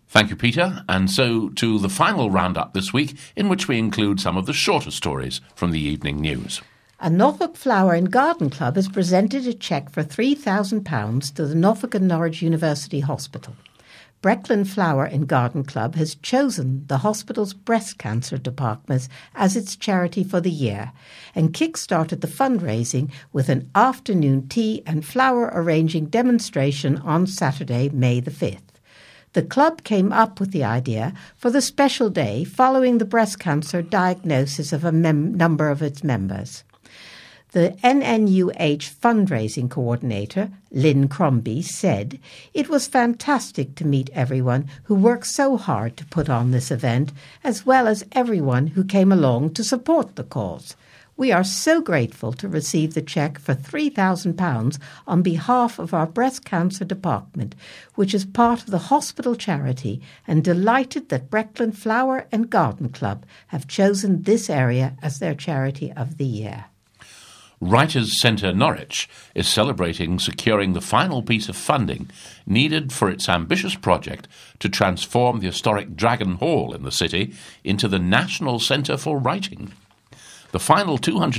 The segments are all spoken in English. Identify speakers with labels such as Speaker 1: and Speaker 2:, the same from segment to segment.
Speaker 1: Thank you, Peter. And so to the final roundup this week, in which we include some of the shorter stories from the evening news.
Speaker 2: A Norfolk Flower and Garden Club has presented a cheque for £3,000 to the Norfolk and Norwich University Hospital. Breckland Flower and Garden Club has chosen the hospital's breast cancer department as its charity for the year and kick-started the fundraising with an afternoon tea and flower arranging demonstration on Saturday, May the 5th. The club came up with the idea for the special day following the breast cancer diagnosis of a number of its members. The NNUH fundraising coordinator, Lynn Crombie, said, "It was fantastic to meet everyone who worked so hard to put on this event, as well as everyone who came along to support the cause. We are so grateful to receive the cheque for £3,000 on behalf of our breast cancer department, which is part of the hospital charity, and delighted that Breckland Flower and Garden Club have chosen this area as their charity of the year."
Speaker 1: Writers' Centre Norwich is celebrating securing the final piece of funding needed for its ambitious project to transform the historic Dragon Hall in the city into the National Centre for Writing. The final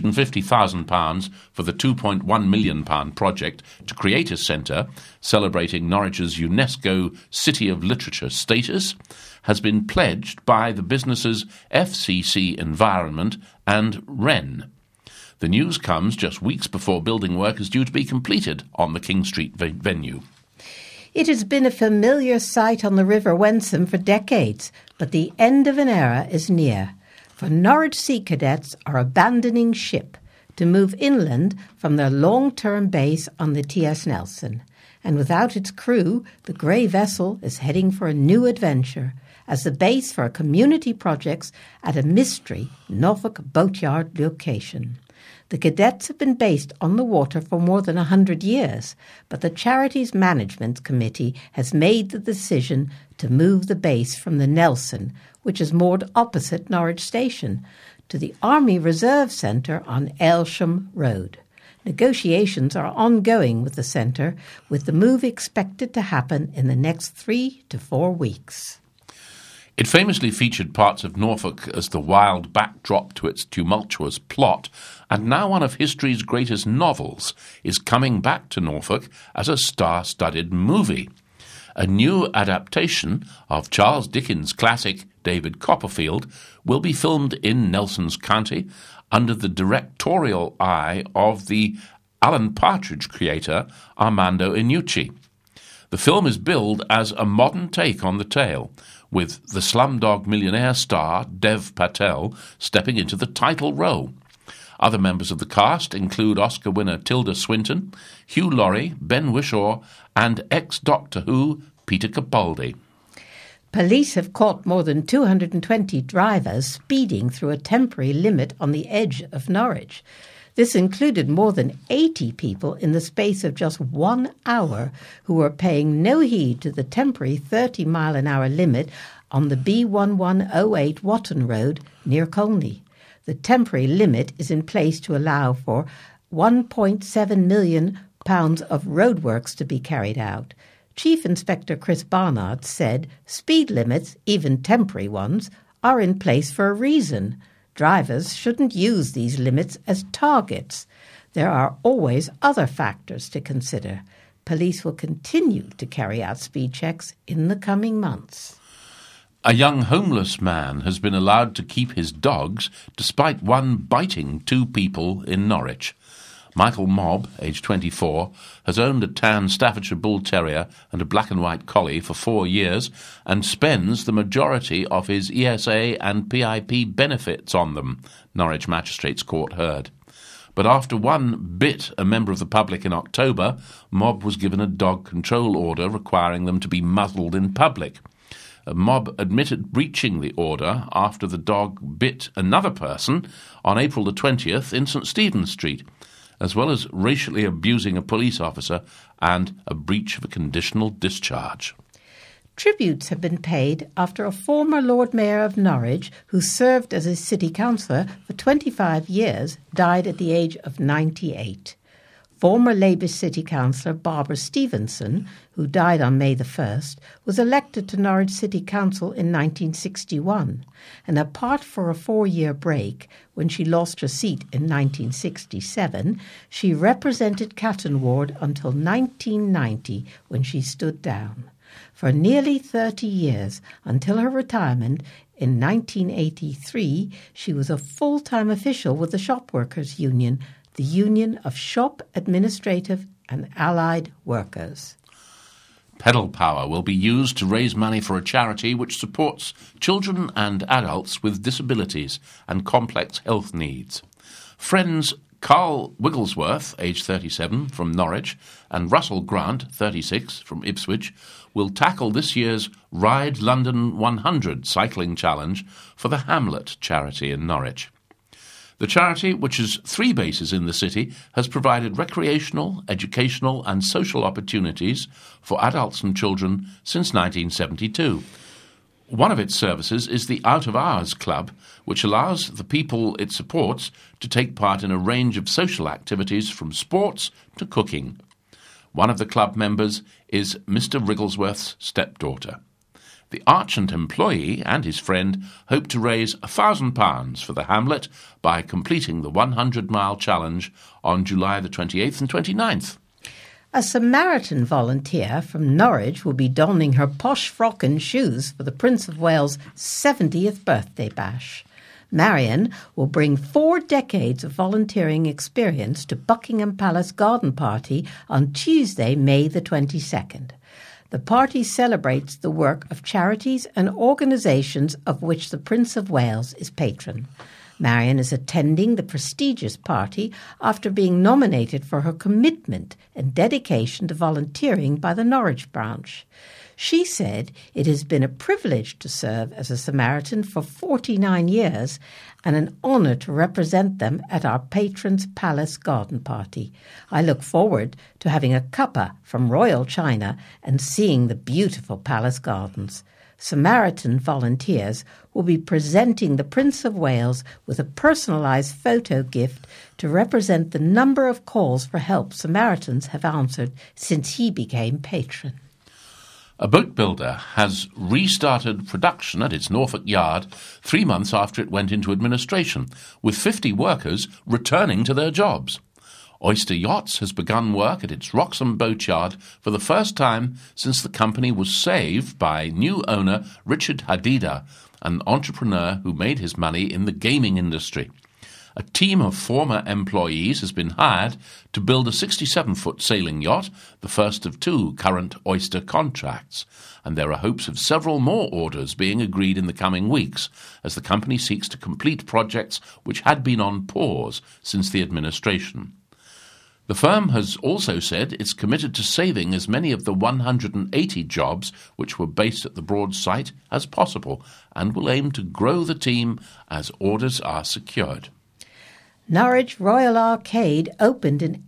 Speaker 1: £250,000 for the £2.1 million project to create a centre celebrating Norwich's UNESCO City of Literature status has been pledged by the businesses FCC Environment and Wren. The news comes just weeks before building work is due to be completed on the King Street venue.
Speaker 2: It has been a familiar sight on the River Wensum for decades, but the end of an era is near. For Norwich Sea Cadets are abandoning ship to move inland from their long-term base on the T.S. Nelson. And without its crew, the grey vessel is heading for a new adventure as the base for community projects at a mystery Norfolk boatyard location. The cadets have been based on the water for more than 100 years, but the charity's management committee has made the decision to move the base from the Nelson, which is moored opposite Norwich Station, to the Army Reserve Centre on Aylsham Road. Negotiations are ongoing with the centre, with the move expected to happen in the next 3 to 4 weeks.
Speaker 1: It famously featured parts of Norfolk as the wild backdrop to its tumultuous plot, and now one of history's greatest novels is coming back to Norfolk as a star-studded movie. A new adaptation of Charles Dickens' classic David Copperfield will be filmed in Nelson's County under the directorial eye of the Alan Partridge creator Armando Iannucci. The film is billed as a modern take on the tale, with the Slumdog Millionaire star Dev Patel stepping into the title role. Other members of the cast include Oscar winner Tilda Swinton, Hugh Laurie, Ben Whishaw, and ex-Doctor Who Peter Capaldi.
Speaker 2: Police have caught more than 220 drivers speeding through a temporary limit on the edge of Norwich. This included more than 80 people in the space of just 1 hour who were paying no heed to the temporary 30-mile-an-hour limit on the B1108 Watton Road near Colney. The temporary limit is in place to allow for £1.7 million of roadworks to be carried out. Chief Inspector Chris Barnard said speed limits, even temporary ones, are in place for a reason. Drivers shouldn't use these limits as targets. There are always other factors to consider. Police will continue to carry out speed checks in the coming months.
Speaker 1: A young homeless man has been allowed to keep his dogs despite one biting 2 people in Norwich. Michael Mobb, aged 24, has owned a tan Staffordshire Bull Terrier and a black and white collie for 4 years and spends the majority of his ESA and PIP benefits on them, Norwich Magistrates Court heard. But after one bit a member of the public in October, Mobb was given a dog control order requiring them to be muzzled in public. Mobb admitted breaching the order after the dog bit another person on April the 20th in St Stephen's Street, as well as racially abusing a police officer and a breach of a conditional discharge.
Speaker 2: Tributes have been paid after a former Lord Mayor of Norwich, who served as a city councillor for 25 years, died at the age of 98. Former Labour City Councillor Barbara Stevenson, who died on May the 1st, was elected to Norwich City Council in 1961, and apart for a 4-year break, when she lost her seat in 1967, she represented Catton Ward until 1990, when she stood down. For nearly 30 years, until her retirement in 1983, she was a full-time official with the Shop Workers Union, the Union of Shop Administrative and Allied Workers.
Speaker 1: Pedal Power will be used to raise money for a charity which supports children and adults with disabilities and complex health needs. Friends Carl Wigglesworth, aged 37, from Norwich, and Russell Grant, 36, from Ipswich, will tackle this year's Ride London 100 cycling challenge for the Hamlet charity in Norwich. The charity, which has 3 bases in the city, has provided recreational, educational and social opportunities for adults and children since 1972. One of its services is the Out of Hours Club, which allows the people it supports to take part in a range of social activities from sports to cooking. One of the club members is Mr. Wigglesworth's stepdaughter. The Archant employee and his friend hope to raise £1,000 for the Hamlet by completing the 100-mile challenge on July the 28th and 29th.
Speaker 2: A Samaritan volunteer from Norwich will be donning her posh frock and shoes for the Prince of Wales' 70th birthday bash. Marion will bring 4 decades of volunteering experience to Buckingham Palace Garden Party on Tuesday, May the 22nd. The party celebrates the work of charities and organisations of which the Prince of Wales is patron. Marion is attending the prestigious party after being nominated for her commitment and dedication to volunteering by the Norwich branch. She said it has been a privilege to serve as a Samaritan for 49 years and an honour to represent them at our patron's palace garden party. I look forward to having a cuppa from Royal China and seeing the beautiful palace gardens. Samaritan volunteers will be presenting the Prince of Wales with a personalised photo gift to represent the number of calls for help Samaritans have answered since he became patron.
Speaker 1: A boat builder has restarted production at its Norfolk yard 3 months after it went into administration, with 50 workers returning to their jobs. Oyster Yachts has begun work at its Wroxham boatyard for the first time since the company was saved by new owner Richard Hadida, an entrepreneur who made his money in the gaming industry. A team of former employees has been hired to build a 67-foot sailing yacht, the first of 2 current Oyster contracts, and there are hopes of several more orders being agreed in the coming weeks as the company seeks to complete projects which had been on pause since the administration. The firm has also said it's committed to saving as many of the 180 jobs which were based at the Broad site as possible and will aim to grow the team as orders are secured.
Speaker 2: Norwich Royal Arcade opened in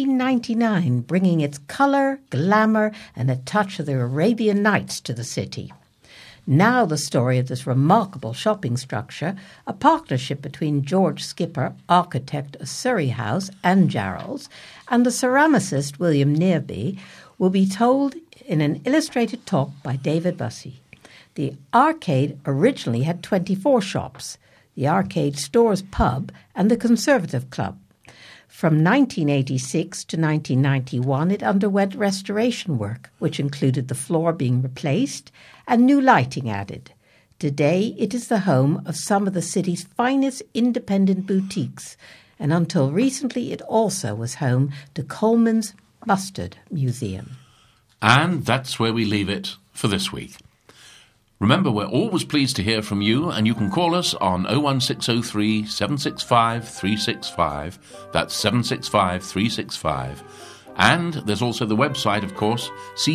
Speaker 2: 1899, bringing its colour, glamour and a touch of the Arabian Nights to the city. Now the story of this remarkable shopping structure, a partnership between George Skipper, architect of Surrey House and Jarrell's, and the ceramicist William Nearby, will be told in an illustrated talk by David Bussey. The arcade originally had 24 shops, the Arcade Stores Pub and the Conservative Club. From 1986 to 1991, it underwent restoration work, which included the floor being replaced and new lighting added. Today, it is the home of some of the city's finest independent boutiques, and until recently, it also was home to Coleman's Mustard Museum.
Speaker 1: And that's where we leave it for this week. Remember, we're always pleased to hear from you, and you can call us on 01603 765 365. That's 765 365. And there's also the website, of course,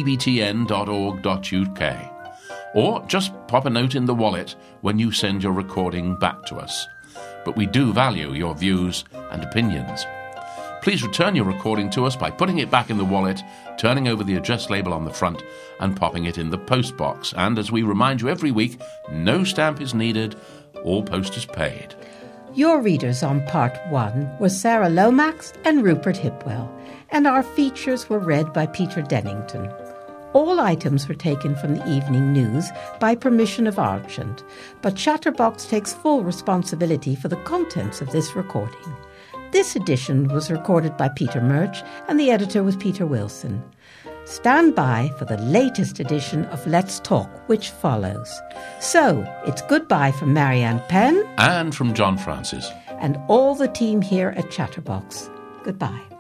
Speaker 1: cbtn.org.uk. Or just pop a note in the wallet when you send your recording back to us. But we do value your views and opinions. Please return your recording to us by putting it back in the wallet, turning over the address label on the front and popping it in the post box. And as we remind you every week, no stamp is needed, all post is paid.
Speaker 2: Your readers on Part 1 were Sarah Lomax and Rupert Hipwell, and our features were read by Peter Dennington. All items were taken from the Evening News by permission of Argent, but Chatterbox takes full responsibility for the contents of this recording. This edition was recorded by Peter Murch, and the editor was Peter Wilson. Stand by for the latest edition of Let's Talk, which follows. So, it's goodbye from Marianne Penn
Speaker 1: and from John Francis
Speaker 2: and all the team here at Chatterbox. Goodbye.